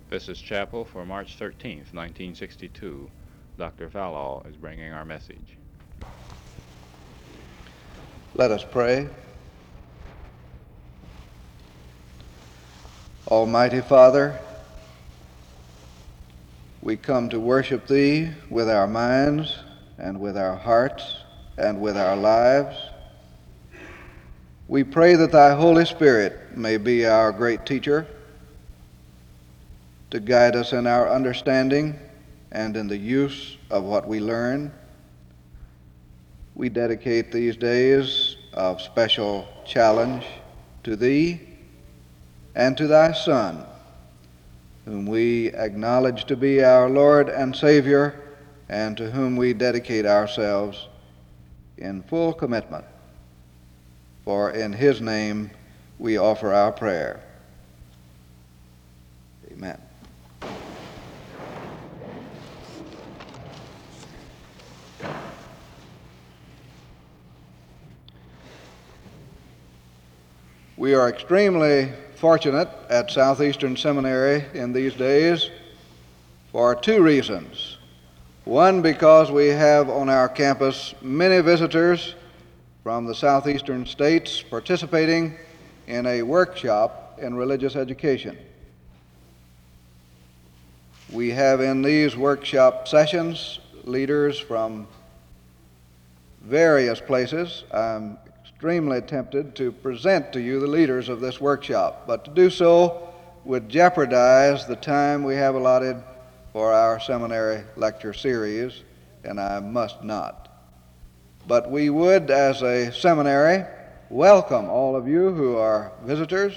This is Chapel for March 13th, 1962. Dr. Fallall is bringing our message. Let us pray. Almighty Father, we come to worship Thee with our minds and with our hearts and with our lives. We pray that Thy Holy Spirit may be our great teacher, to guide us in our understanding and in the use of what we learn. We dedicate these days of special challenge to Thee and to Thy Son, whom we acknowledge to be our Lord and Savior, and to whom we dedicate ourselves in full commitment. For in His name we offer our prayer. Amen. We are extremely fortunate at Southeastern Seminary in these days for two reasons. One, because we have on our campus many visitors from the southeastern states participating in a workshop in religious education. We have in these workshop sessions leaders from various places. I'm extremely tempted to present to you the leaders of this workshop, but to do so would jeopardize the time we have allotted for our seminary lecture series, and I must not. But we would, as a seminary, welcome all of you who are visitors.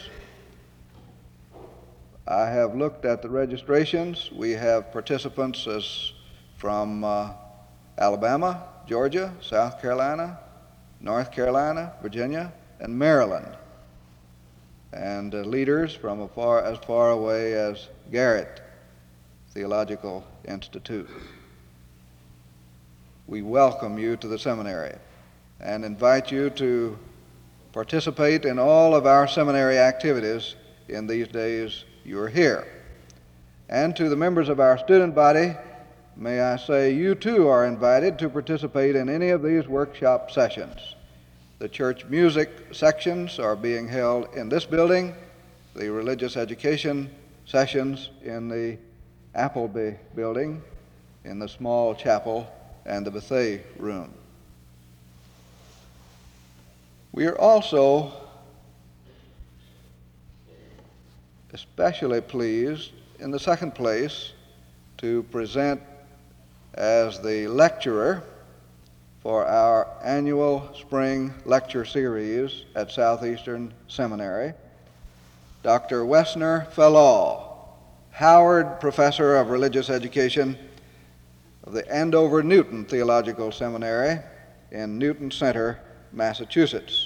I have looked at the registrations. We have participants from Alabama, Georgia, South Carolina, North Carolina, Virginia, and Maryland, and leaders from as far away as Garrett Theological Institute. We welcome you to the seminary and invite you to participate in all of our seminary activities in these days you are here. And to the members of our student body, may I say you too are invited to participate in any of these workshop sessions. The church music sections are being held in this building, the religious education sessions in the Appleby building, in the small chapel, and the buffet room. We are also especially pleased, in the second place, to present as the lecturer for our annual spring lecture series at Southeastern Seminary, Dr. Wessner Fallall, Howard Professor of Religious Education of the Andover-Newton Theological Seminary in Newton Center, Massachusetts.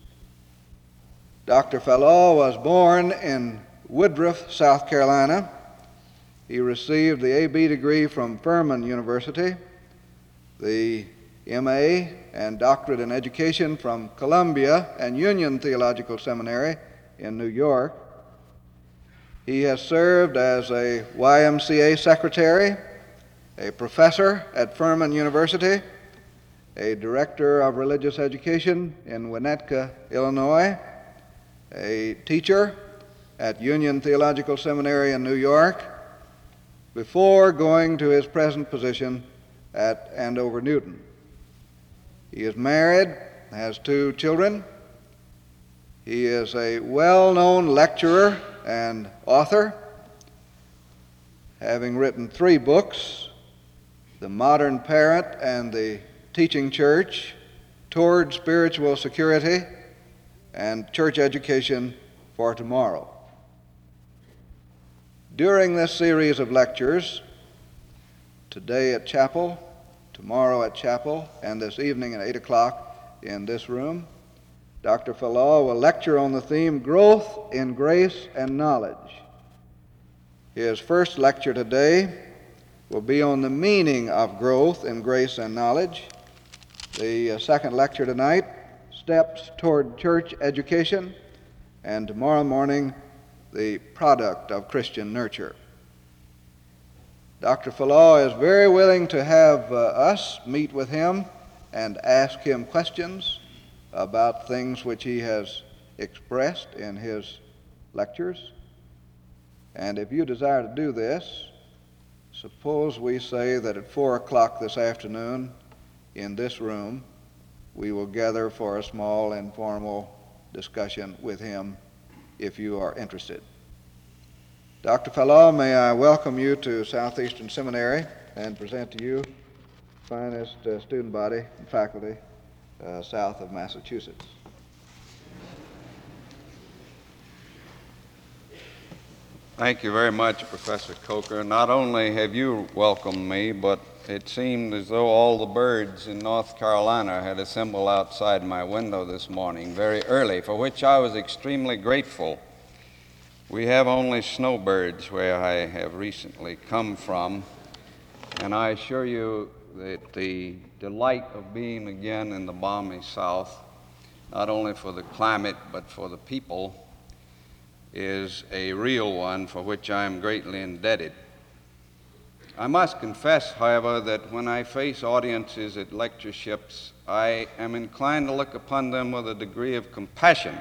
Dr. Fallall was born in Woodruff, South Carolina. He received the A.B. degree from Furman University, the M.A. and doctorate in education from Columbia and Union Theological Seminary in New York. He has served as a YMCA secretary, a professor at Furman University, a director of religious education in Winnetka, Illinois, a teacher at Union Theological Seminary in New York, before going to his present position at Andover-Newton. He is married, has 2 children. He is a well-known lecturer and author, having written 3 books, The Modern Parent and the Teaching Church, Toward Spiritual Security, and Church Education for Tomorrow. During this series of lectures, today at chapel, tomorrow at chapel, and this evening at 8 o'clock in this room, Dr. Fallall will lecture on the theme, Growth in Grace and Knowledge. His first lecture today will be on the meaning of growth in grace and knowledge. The second lecture tonight, Steps Toward Church Education, and tomorrow morning, the product of Christian nurture. Dr. Fallaw is very willing to have us meet with him and ask him questions about things which he has expressed in his lectures. And if you desire to do this, suppose we say that at 4 o'clock this afternoon in this room, we will gather for a small informal discussion with him if you are interested. Dr. Fallaw, may I welcome you to Southeastern Seminary and present to you the finest student body and faculty south of Massachusetts. Thank you very much, Professor Coker. Not only have you welcomed me, but it seemed as though all the birds in North Carolina had assembled outside my window this morning very early, for which I was extremely grateful. We have only snowbirds where I have recently come from, and I assure you that the delight of being again in the balmy South, not only for the climate but for the people, is a real one for which I am greatly indebted. I must confess, however, that when I face audiences at lectureships, I am inclined to look upon them with a degree of compassion.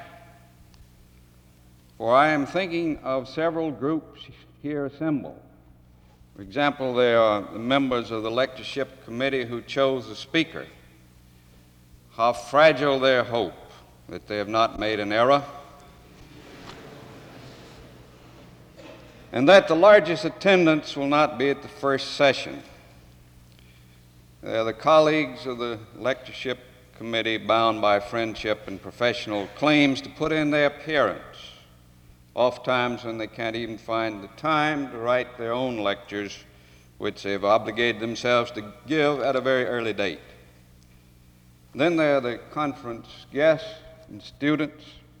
For I am thinking of several groups here assembled. For example, there are the members of the lectureship committee who chose the speaker. How fragile their hope that they have not made an error, and that the largest attendance will not be at the first session. There are the colleagues of the lectureship committee bound by friendship and professional claims to put in their appearance, oftentimes when they can't even find the time to write their own lectures, which they've obligated themselves to give at a very early date. Then there are the conference guests and students,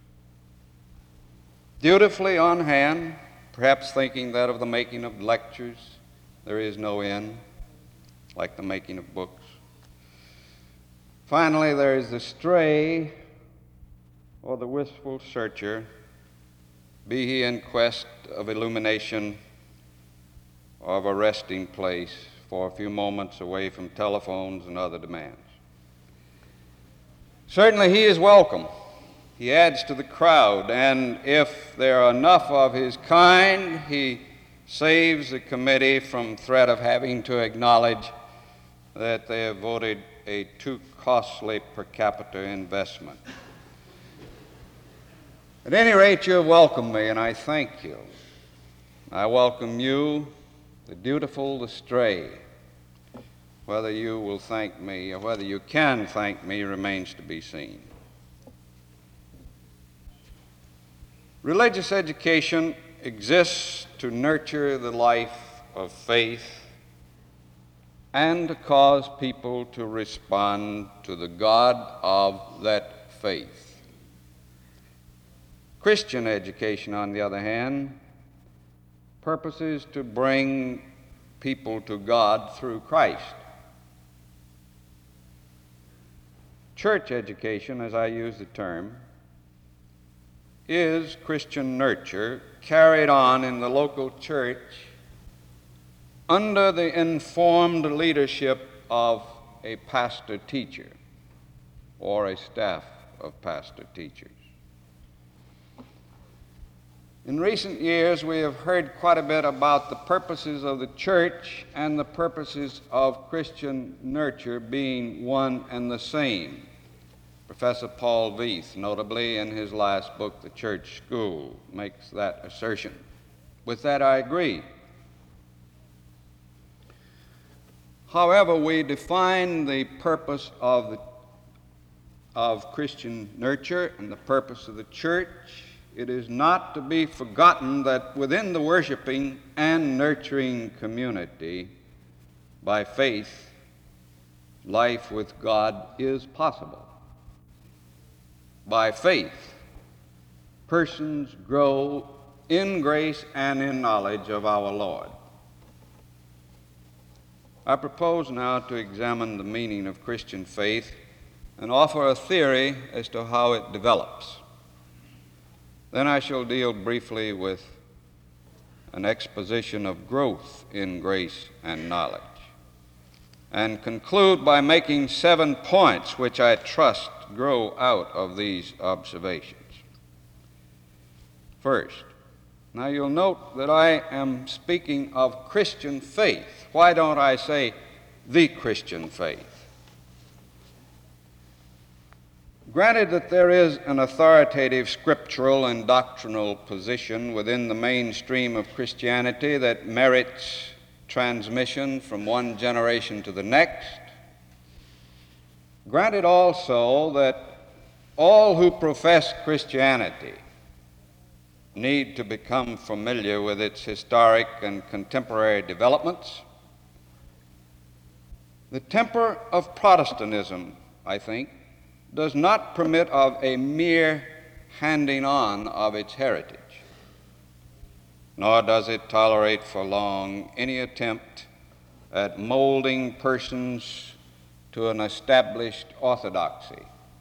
dutifully on hand, perhaps thinking that of the making of lectures there is no end, like the making of books. Finally, there is the stray or the wistful searcher, be he in quest of illumination or of a resting place for a few moments away from telephones and other demands. Certainly he is welcome. He adds to the crowd, and if there are enough of his kind, he saves the committee from threat of having to acknowledge that they have voted a too costly per capita investment. At any rate, you have welcomed me, and I thank you. I welcome you, the dutiful, the stray. Whether you will thank me or whether you can thank me remains to be seen. Religious education exists to nurture the life of faith and to cause people to respond to the God of that faith. Christian education, on the other hand, purposes to bring people to God through Christ. Church education, as I use the term, is Christian nurture carried on in the local church under the informed leadership of a pastor-teacher or a staff of pastor-teachers. In recent years, we have heard quite a bit about the purposes of the church and the purposes of Christian nurture being one and the same. Professor Paul Veith, notably in his last book, The Church School, makes that assertion. With that, I agree. However, we define the purpose of Christian nurture and the purpose of the church. It is not to be forgotten that within the worshiping and nurturing community, by faith, life with God is possible. By faith, persons grow in grace and in knowledge of our Lord. I propose now to examine the meaning of Christian faith and offer a theory as to how it develops. Then I shall deal briefly with an exposition of growth in grace and knowledge, and conclude by making 7 points which I trust grow out of these observations. First, now you'll note that I am speaking of Christian faith. Why don't I say the Christian faith? Granted that there is an authoritative scriptural and doctrinal position within the mainstream of Christianity that merits transmission from one generation to the next, granted also that all who profess Christianity need to become familiar with its historic and contemporary developments, the temper of Protestantism, I think, does not permit of a mere handing on of its heritage, nor does it tolerate for long any attempt at molding persons to an established orthodoxy.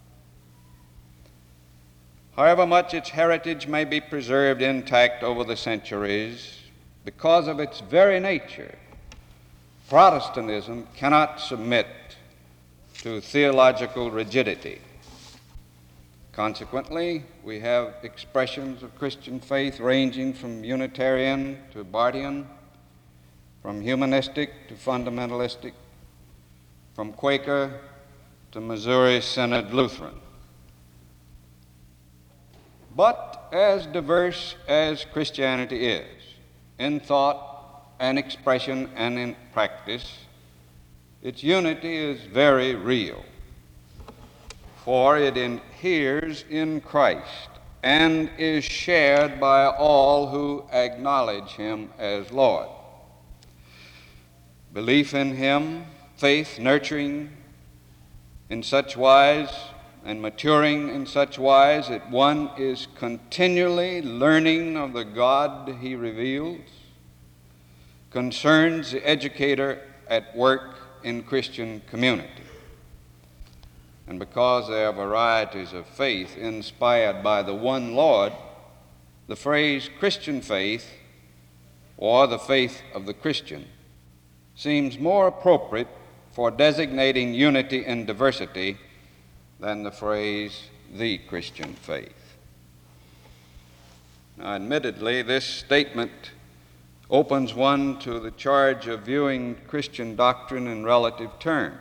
However much its heritage may be preserved intact over the centuries, because of its very nature, Protestantism cannot submit to theological rigidity. Consequently, we have expressions of Christian faith ranging from Unitarian to Bartian, from humanistic to fundamentalistic, from Quaker to Missouri Synod Lutheran. But as diverse as Christianity is, in thought and expression and in practice, its unity is very real, for it inheres in Christ and is shared by all who acknowledge Him as Lord. Belief in Him, faith nurturing in such wise and maturing in such wise that one is continually learning of the God He reveals, concerns the educator at work in Christian community. And because there are varieties of faith inspired by the one Lord, the phrase Christian faith, or the faith of the Christian, seems more appropriate for designating unity in diversity than the phrase the Christian faith. Now, admittedly, this statement opens one to the charge of viewing Christian doctrine in relative terms.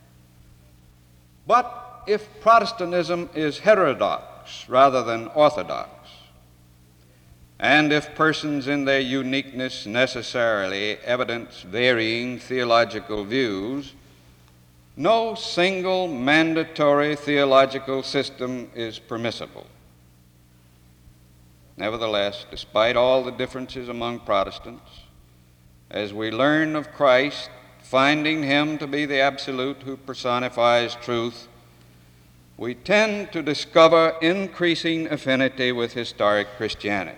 But if Protestantism is heterodox rather than orthodox, and if persons in their uniqueness necessarily evidence varying theological views, no single mandatory theological system is permissible. Nevertheless, despite all the differences among Protestants, as we learn of Christ, finding Him to be the absolute who personifies truth, we tend to discover increasing affinity with historic Christianity.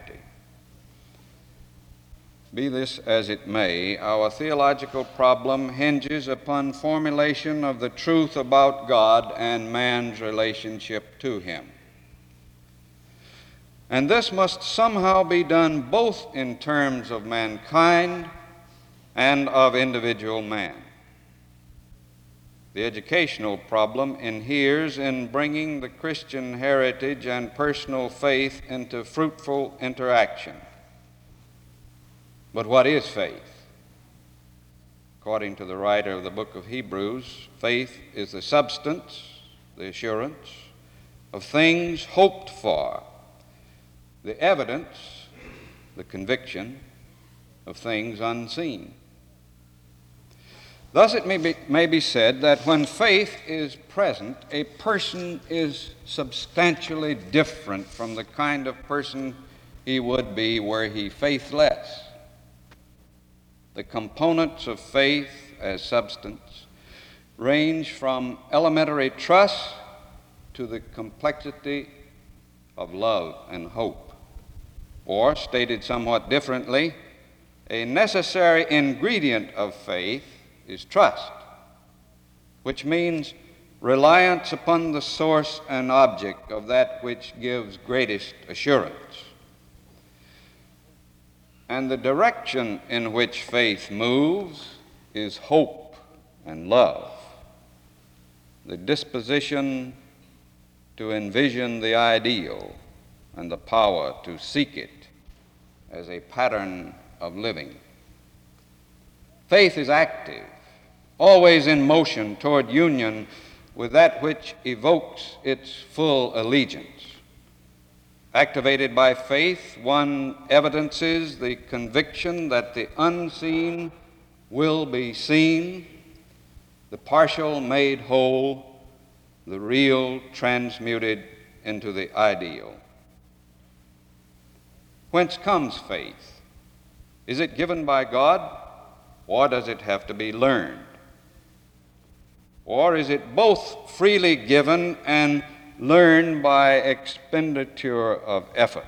Be this as it may, our theological problem hinges upon formulation of the truth about God and man's relationship to Him. And this must somehow be done both in terms of mankind and of individual man. The educational problem inheres in bringing the Christian heritage and personal faith into fruitful interaction. But what is faith? According to the writer of the book of Hebrews, faith is the substance, the assurance of things hoped for, the evidence, the conviction of things unseen. Thus it may be said that when faith is present, a person is substantially different from the kind of person he would be were he faithless. The components of faith as substance range from elementary trust to the complexity of love and hope. Or, stated somewhat differently, a necessary ingredient of faith is trust, which means reliance upon the source and object of that which gives greatest assurance. And the direction in which faith moves is hope and love. The disposition to envision the ideal and the power to seek it as a pattern of living. Faith is active, always in motion toward union with that which evokes its full allegiance. Activated by faith, one evidences the conviction that the unseen will be seen, the partial made whole, the real transmuted into the ideal. Whence comes faith? Is it given by God, or does it have to be learned? Or is it both freely given and learned by expenditure of effort?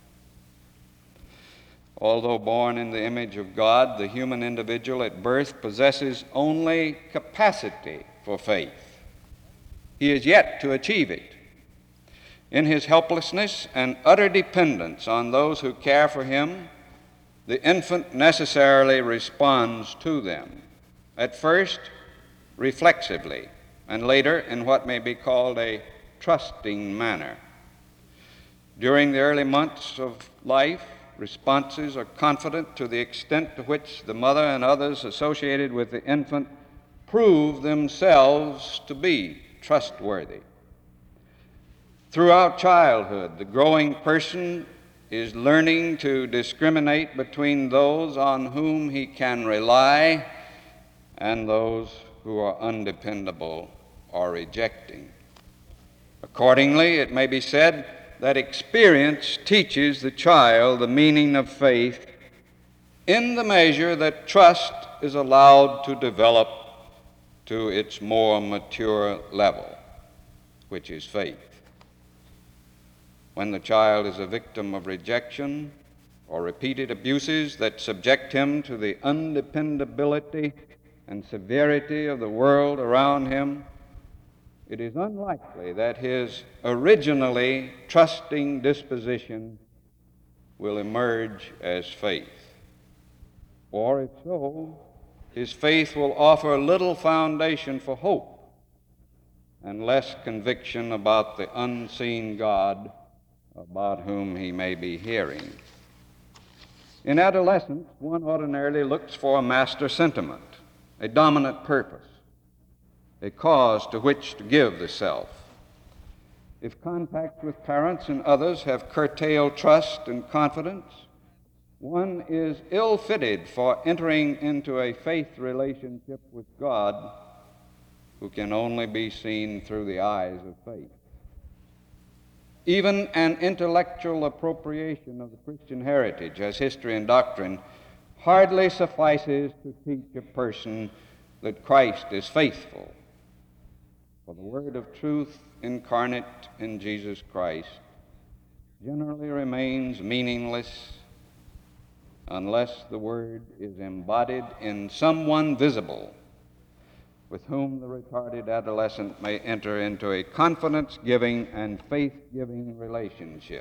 Although born in the image of God, the human individual at birth possesses only capacity for faith. He is yet to achieve it. In his helplessness and utter dependence on those who care for him, the infant necessarily responds to them, at first reflexively, and later in what may be called a trusting manner. During the early months of life, responses are confident to the extent to which the mother and others associated with the infant prove themselves to be trustworthy. Throughout childhood, the growing person is learning to discriminate between those on whom he can rely and those who are undependable or rejecting. Accordingly, it may be said that experience teaches the child the meaning of faith in the measure that trust is allowed to develop to its more mature level, which is faith. When the child is a victim of rejection or repeated abuses that subject him to the undependability and severity of the world around him, it is unlikely that his originally trusting disposition will emerge as faith. Or if so, his faith will offer little foundation for hope and less conviction about the unseen God about whom he may be hearing. In adolescence, one ordinarily looks for a master sentiment, a dominant purpose, a cause to which to give the self. If contact with parents and others have curtailed trust and confidence, one is ill-fitted for entering into a faith relationship with God who can only be seen through the eyes of faith. Even an intellectual appropriation of the Christian heritage as history and doctrine hardly suffices to teach a person that Christ is faithful. For the word of truth incarnate in Jesus Christ generally remains meaningless unless the word is embodied in someone visible with whom the retarded adolescent may enter into a confidence-giving and faith-giving relationship.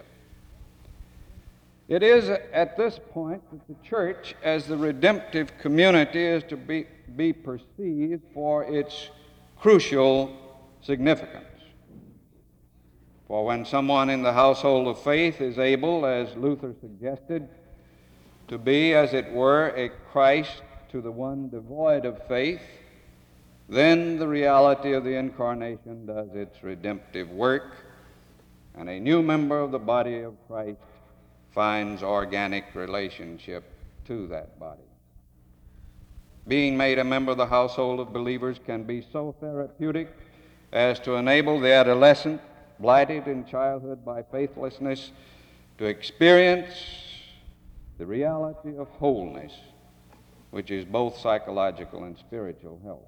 It is at this point that the church as the redemptive community is to be perceived for its crucial significance. For when someone in the household of faith is able, as Luther suggested, to be, as it were, a Christ to the one devoid of faith, then the reality of the incarnation does its redemptive work, and a new member of the body of Christ finds organic relationship to that body. Being made a member of the household of believers can be so therapeutic as to enable the adolescent, blighted in childhood by faithlessness, to experience the reality of wholeness, which is both psychological and spiritual health.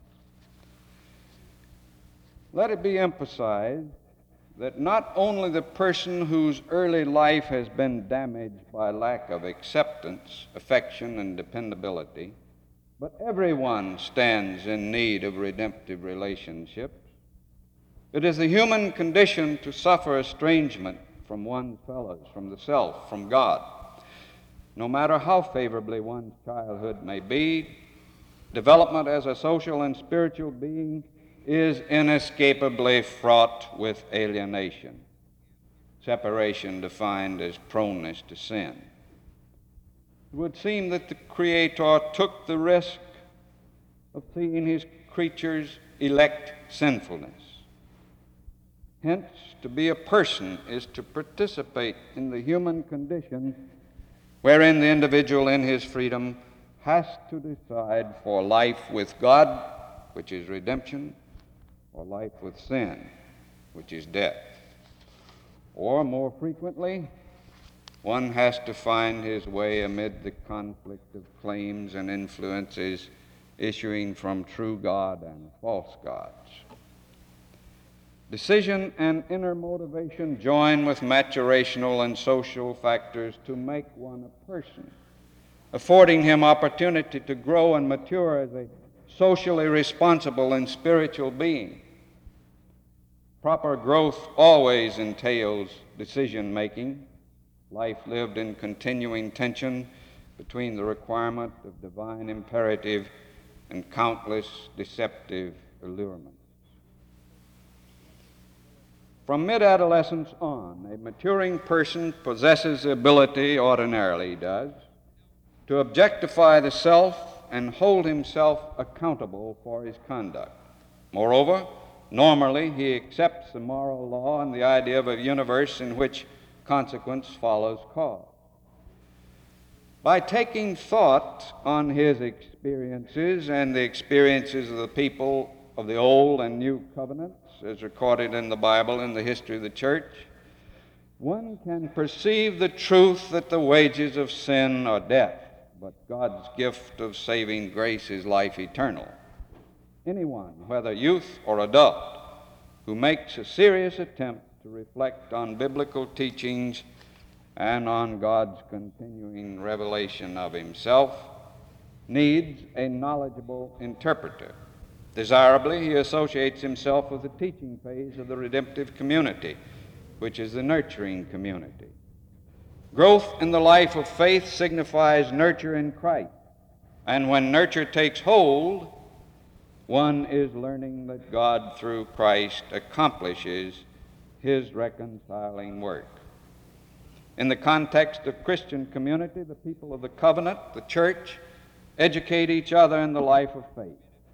Let it be emphasized that not only the person whose early life has been damaged by lack of acceptance, affection, and dependability, but everyone stands in need of redemptive relationships. It is the human condition to suffer estrangement from one's fellows, from the self, from God. No matter how favorably one's childhood may be, development as a social and spiritual being is inescapably fraught with alienation, separation defined as proneness to sin. It would seem that the Creator took the risk of seeing his creatures elect sinfulness. Hence, to be a person is to participate in the human condition wherein the individual in his freedom has to decide for life with God, which is redemption, or life with sin, which is death. Or, more frequently, one has to find his way amid the conflict of claims and influences issuing from true God and false gods. Decision and inner motivation join with maturational and social factors to make one a person, affording him opportunity to grow and mature as a socially responsible and spiritual being. Proper growth always entails decision-making, life lived in continuing tension between the requirement of divine imperative and countless deceptive allurements. From mid-adolescence on, a maturing person possesses the ability, ordinarily he does, to objectify the self and hold himself accountable for his conduct. Moreover, normally he accepts the moral law and the idea of a universe in which consequence follows cause. By taking thought on his experiences and the experiences of the people of the Old and New Covenants, as recorded in the Bible in the history of the church, one can perceive the truth that the wages of sin are death, but God's gift of saving grace is life eternal. Anyone, whether youth or adult, who makes a serious attempt to reflect on biblical teachings and on God's continuing revelation of himself needs a knowledgeable interpreter. Desirably, he associates himself with the teaching phase of the redemptive community, which is the nurturing community. Growth in the life of faith signifies nurture in Christ, and when nurture takes hold, one is learning that God, through Christ, accomplishes his reconciling work. In the context of Christian community, the people of the covenant, the church, educate each other in the life of faith.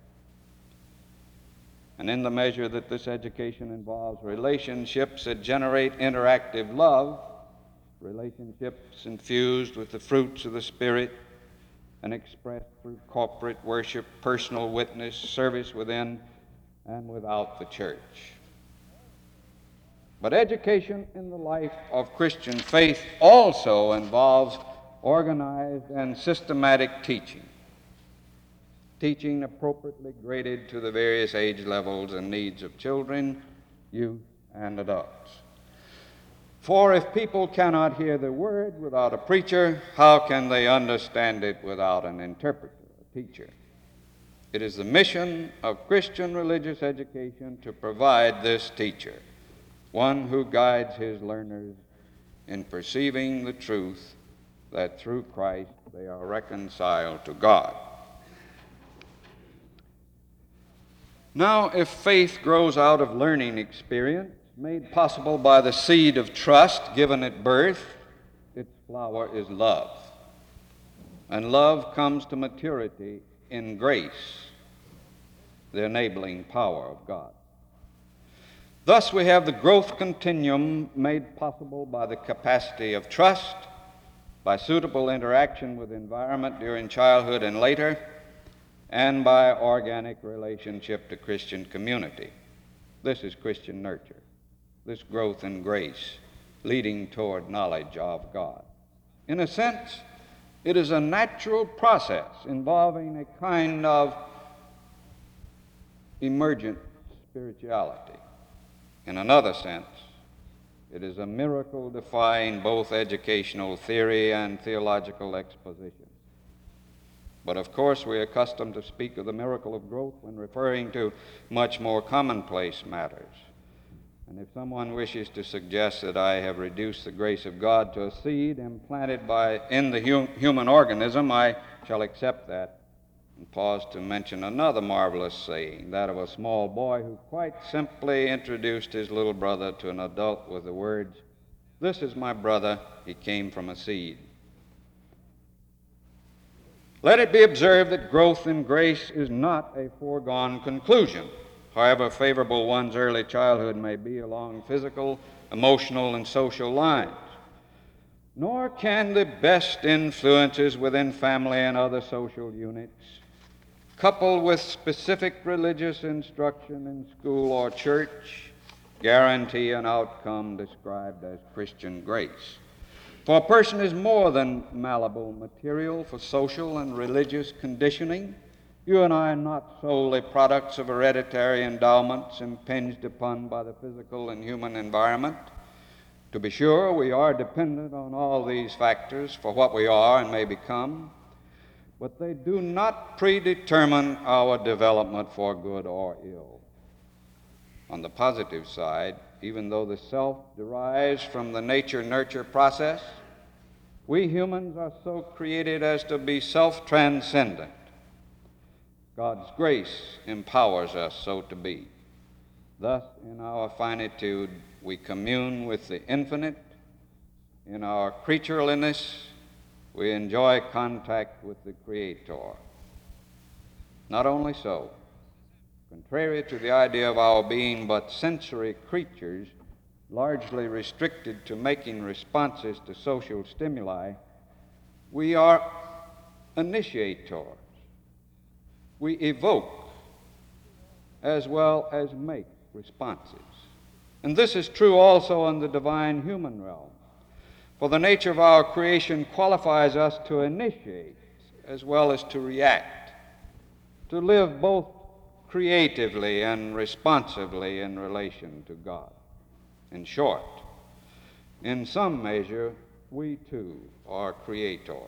And in the measure that this education involves relationships that generate interactive love, relationships infused with the fruits of the Spirit and expressed through corporate worship, personal witness, service within and without the church. But education in the life of Christian faith also involves organized and systematic teaching. Teaching appropriately graded to the various age levels and needs of children, youth, and adults. For if people cannot hear the word without a preacher, how can they understand it without an interpreter, a teacher? It is the mission of Christian religious education to provide this teacher, one who guides his learners in perceiving the truth that through Christ they are reconciled to God. Now, if faith grows out of learning experience, made possible by the seed of trust given at birth, its flower is love. And love comes to maturity in grace, the enabling power of God. Thus, we have the growth continuum made possible by the capacity of trust, by suitable interaction with environment during childhood and later, and by organic relationship to Christian community. This is Christian nurture, this growth in grace, leading toward knowledge of God. In a sense, it is a natural process involving a kind of emergent spirituality. In another sense, it is a miracle defying both educational theory and theological exposition. But of course, we're accustomed to speak of the miracle of growth when referring to much more commonplace matters. And if someone wishes to suggest that I have reduced the grace of God to a seed implanted in the human organism, I shall accept that and pause to mention another marvelous saying, that of a small boy who quite simply introduced his little brother to an adult with the words, "This is my brother, he came from a seed." Let it be observed that growth in grace is not a foregone conclusion, however favorable one's early childhood may be along physical, emotional, and social lines. Nor can the best influences within family and other social units, coupled with specific religious instruction in school or church, guarantee an outcome described as Christian grace. For a person is more than malleable material for social and religious conditioning. You and I are not solely products of hereditary endowments impinged upon by the physical and human environment. To be sure, we are dependent on all these factors for what we are and may become, but they do not predetermine our development for good or ill. On the positive side, even though the self derives from the nature-nurture process, we humans are so created as to be self-transcendent. God's grace empowers us so to be. Thus, in our finitude, we commune with the infinite. In our creatureliness, we enjoy contact with the Creator. Not only so, contrary to the idea of our being but sensory creatures, largely restricted to making responses to social stimuli, we are initiators. We evoke as well as make responses. And this is true also in the divine human realm. For the nature of our creation qualifies us to initiate as well as to react, to live both creatively and responsively in relation to God. In short, in some measure, we too are creators.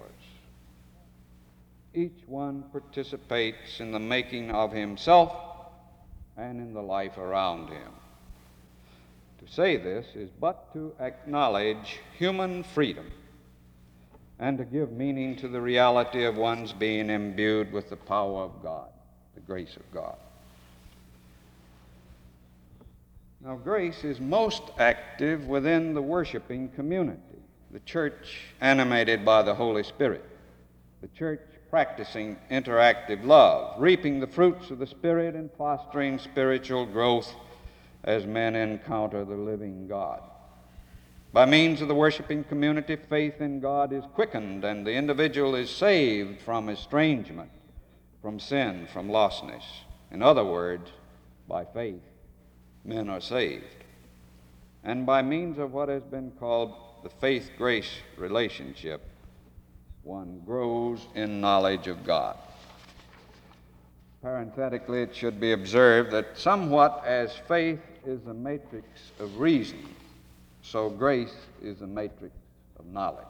Each one participates in the making of himself and in the life around him. To say this is but to acknowledge human freedom and to give meaning to the reality of one's being imbued with the power of God, the grace of God. Now, grace is most active within the worshiping community, the church animated by the Holy Spirit, the church practicing interactive love, reaping the fruits of the Spirit and fostering spiritual growth as men encounter the living God. By means of the worshiping community, faith in God is quickened and the individual is saved from estrangement, from sin, from lostness. In other words, by faith, men are saved. And by means of what has been called the faith-grace relationship, one grows in knowledge of God. Parenthetically, it should be observed that somewhat as faith is a matrix of reason, so grace is a matrix of knowledge.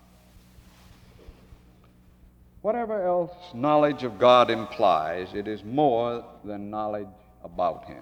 Whatever else knowledge of God implies, it is more than knowledge about Him.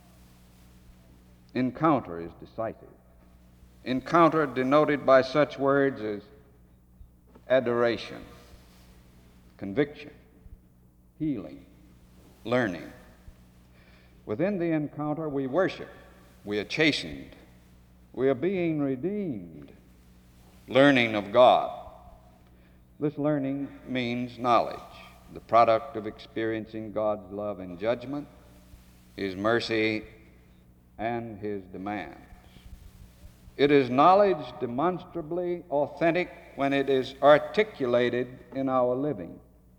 Encounter is decisive. Encounter denoted by such words as adoration, conviction, healing, learning. Within the encounter, we worship, we are chastened, we are being redeemed, learning of God. This learning means knowledge, the product of experiencing God's love and judgment, His mercy, and His demands. It is knowledge demonstrably authentic when it is articulated in our living.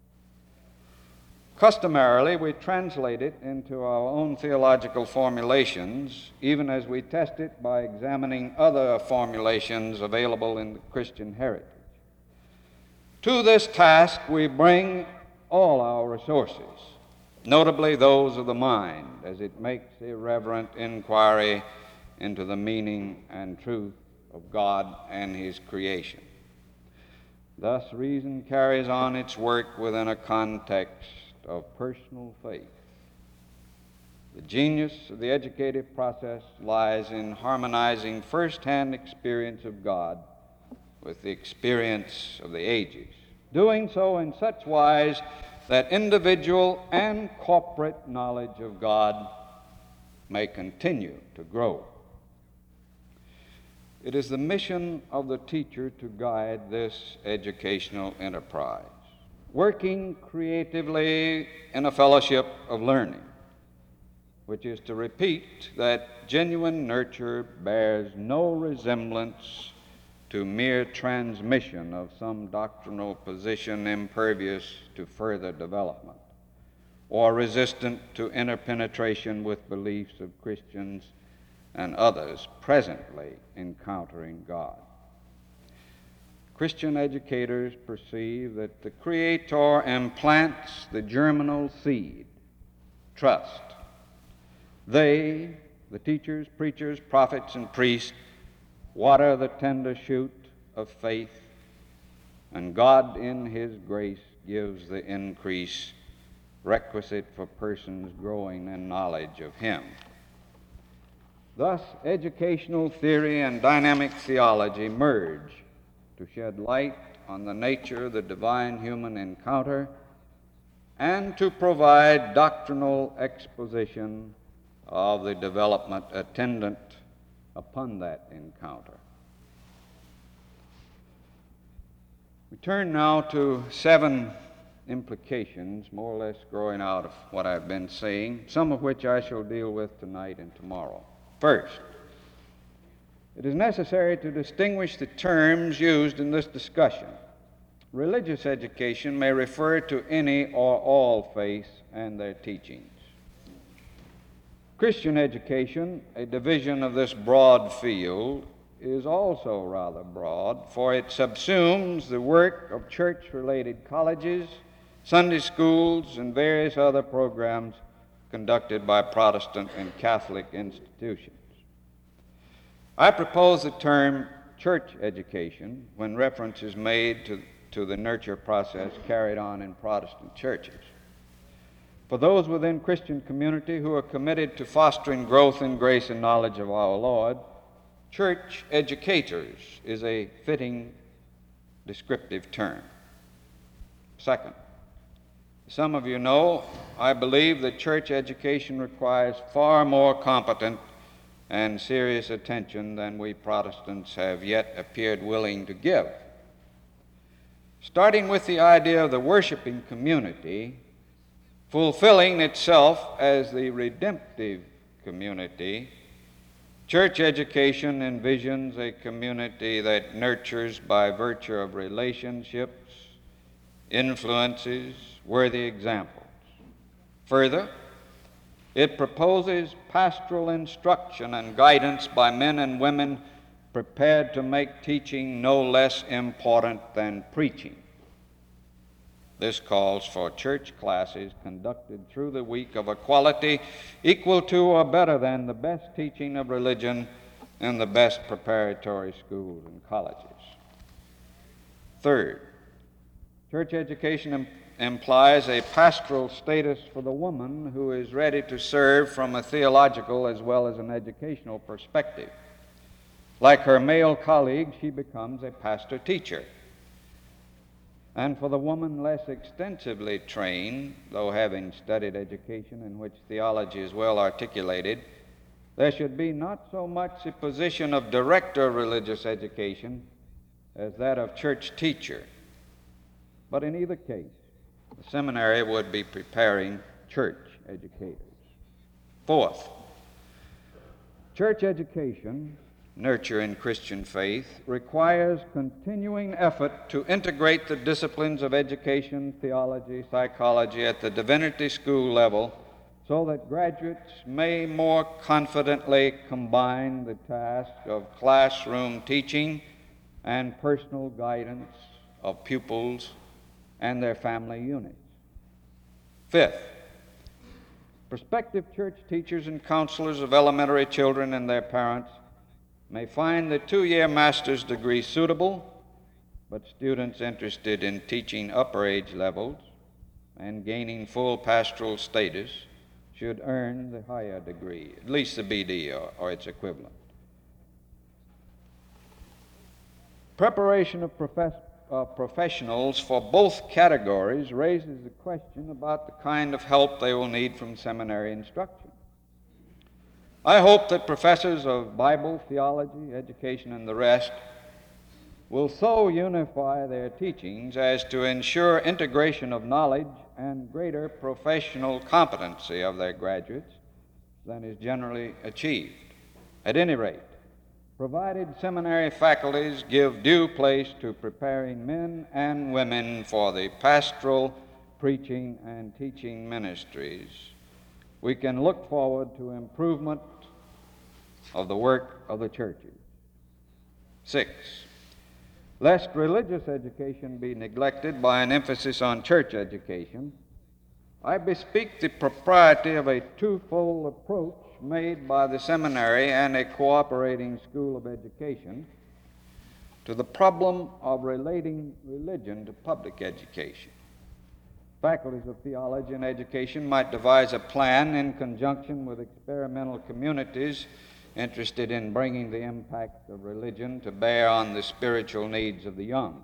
Customarily, we translate it into our own theological formulations, even as we test it by examining other formulations available in the Christian heritage. To this task, we bring all our resources, notably those of the mind, as it makes irreverent inquiry into the meaning and truth of God and His creation. Thus, reason carries on its work within a context of personal faith. The genius of the educative process lies in harmonizing first-hand experience of God with the experience of the ages, doing so in such wise that individual and corporate knowledge of God may continue to grow. It is the mission of the teacher to guide this educational enterprise, working creatively in a fellowship of learning, which is to repeat that genuine nurture bears no resemblance to mere transmission of some doctrinal position impervious to further development, or resistant to interpenetration with beliefs of Christians and others presently encountering God. Christian educators perceive that the Creator implants the germinal seed, trust. They, the teachers, preachers, prophets, and priests, water the tender shoot of faith, and God in His grace gives the increase requisite for persons growing in knowledge of Him. Thus, educational theory and dynamic theology merge to shed light on the nature of the divine-human encounter and to provide doctrinal exposition of the development attendant upon that encounter. We turn now to 7 implications, more or less growing out of what I've been saying, some of which I shall deal with tonight and tomorrow. First, it is necessary to distinguish the terms used in this discussion. Religious education may refer to any or all faiths and their teachings. Christian education, a division of this broad field, is also rather broad, for it subsumes the work of church-related colleges, Sunday schools, and various other programs conducted by Protestant and Catholic institutions. I propose the term church education when reference is made to the nurture process carried on in Protestant churches. For those within Christian community who are committed to fostering growth in grace and knowledge of our Lord, church educators is a fitting descriptive term. Second, some of you know, I believe that church education requires far more competent and serious attention than we Protestants have yet appeared willing to give. Starting with the idea of the worshiping community, fulfilling itself as the redemptive community, church education envisions a community that nurtures by virtue of relationships, influences, worthy examples. Further, it proposes pastoral instruction and guidance by men and women prepared to make teaching no less important than preaching. This calls for church classes conducted through the week of a quality equal to or better than the best teaching of religion in the best preparatory schools and colleges. Third, church education implies a pastoral status for the woman who is ready to serve from a theological as well as an educational perspective. Like her male colleagues, she becomes a pastor-teacher. And for the woman less extensively trained, though having studied education in which theology is well articulated, there should be not so much the position of director of religious education as that of church teacher. But in either case, the seminary would be preparing church educators. Fourth, church education, nurture in Christian faith, requires continuing effort to integrate the disciplines of education, theology, psychology at the divinity school level so that graduates may more confidently combine the task of classroom teaching and personal guidance of pupils and their family units. Fifth, prospective church teachers and counselors of elementary children and their parents may find the 2-year master's degree suitable, but students interested in teaching upper age levels and gaining full pastoral status should earn the higher degree, at least the BD or its equivalent. Preparation of professionals for both categories raises the question about the kind of help they will need from seminary instruction. I hope that professors of Bible, theology, education, and the rest will so unify their teachings as to ensure integration of knowledge and greater professional competency of their graduates than is generally achieved. At any rate, provided seminary faculties give due place to preparing men and women for the pastoral, preaching, and teaching ministries, we can look forward to improvement of the work of the churches. 6, lest religious education be neglected by an emphasis on church education, I bespeak the propriety of a twofold approach made by the seminary and a cooperating school of education to the problem of relating religion to public education. Faculties of theology and education might devise a plan in conjunction with experimental communities interested in bringing the impact of religion to bear on the spiritual needs of the young.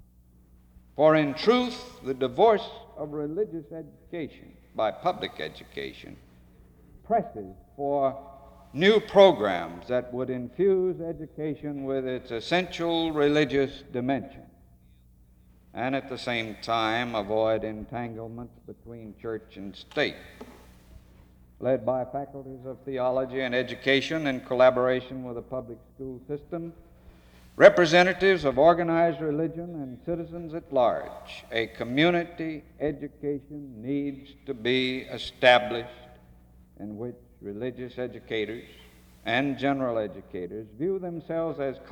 For in truth, the divorce of religious education by public education presses for new programs that would infuse education with its essential religious dimension and at the same time avoid entanglements between church and state. Led by faculties of theology and education in collaboration with the public school system, representatives of organized religion and citizens at large, a community education needs to be established in which religious educators and general educators view themselves as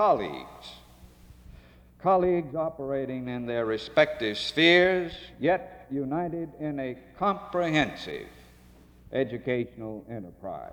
colleagues operating in their respective spheres, yet united in a comprehensive educational enterprise.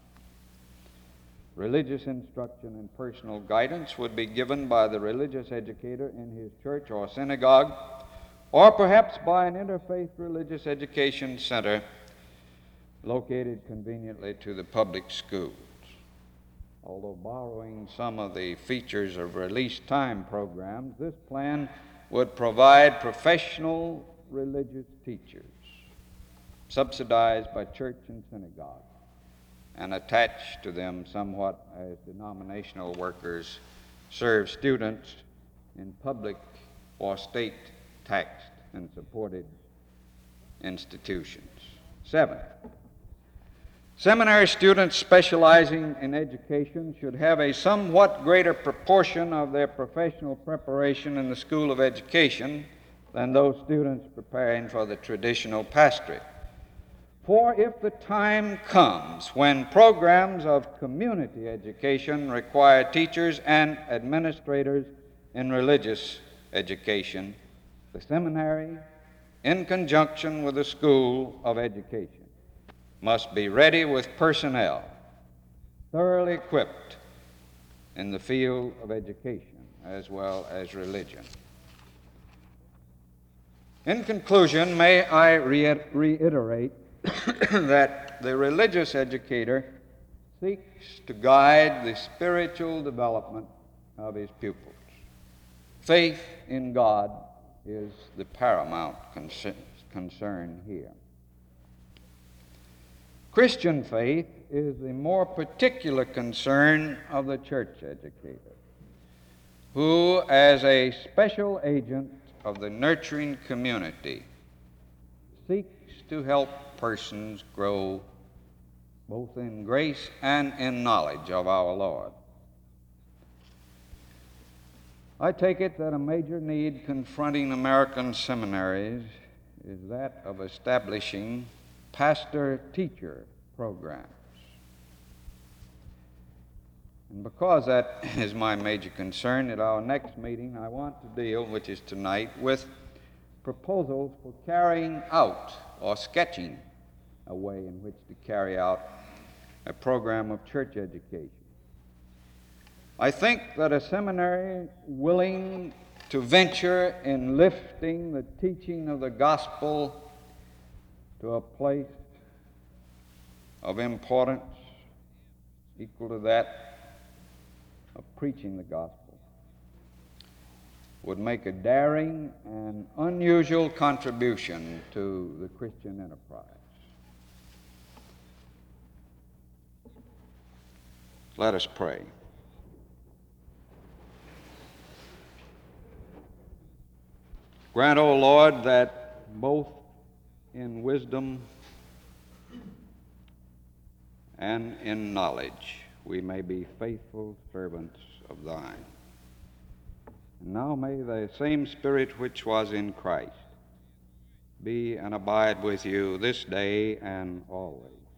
Religious instruction and personal guidance would be given by the religious educator in his church or synagogue, or perhaps by an interfaith religious education center located conveniently to the public schools. Although borrowing some of the features of release time programs, this plan would provide professional religious teachers, subsidized by church and synagogue, and attached to them somewhat as denominational workers serve students in public or state taxed and supported institutions. 7, seminary students specializing in education should have a somewhat greater proportion of their professional preparation in the School of Education than those students preparing for the traditional pastorate. For if the time comes when programs of community education require teachers and administrators in religious education, the seminary, in conjunction with the School of Education, must be ready with personnel thoroughly equipped in the field of education as well as religion. In conclusion, may I reiterate that the religious educator seeks to guide the spiritual development of his pupils. Faith in God is the paramount concern here. Christian faith is the more particular concern of the church educator, who, as a special agent of the nurturing community, seeks to help persons grow both in grace and in knowledge of our Lord. I take it that a major need confronting American seminaries is that of establishing pastor-teacher programs. And because that is my major concern, at our next meeting I want to deal, which is tonight, with proposals for carrying out or sketching a way in which to carry out a program of church education. I think that a seminary willing to venture in lifting the teaching of the gospel to a place of importance equal to that of preaching the gospel, would make a daring and unusual contribution to the Christian enterprise. Let us pray. Grant, O Lord, that both in wisdom and in knowledge we may be faithful servants of thine. And now may the same Spirit which was in Christ be and abide with you this day and always.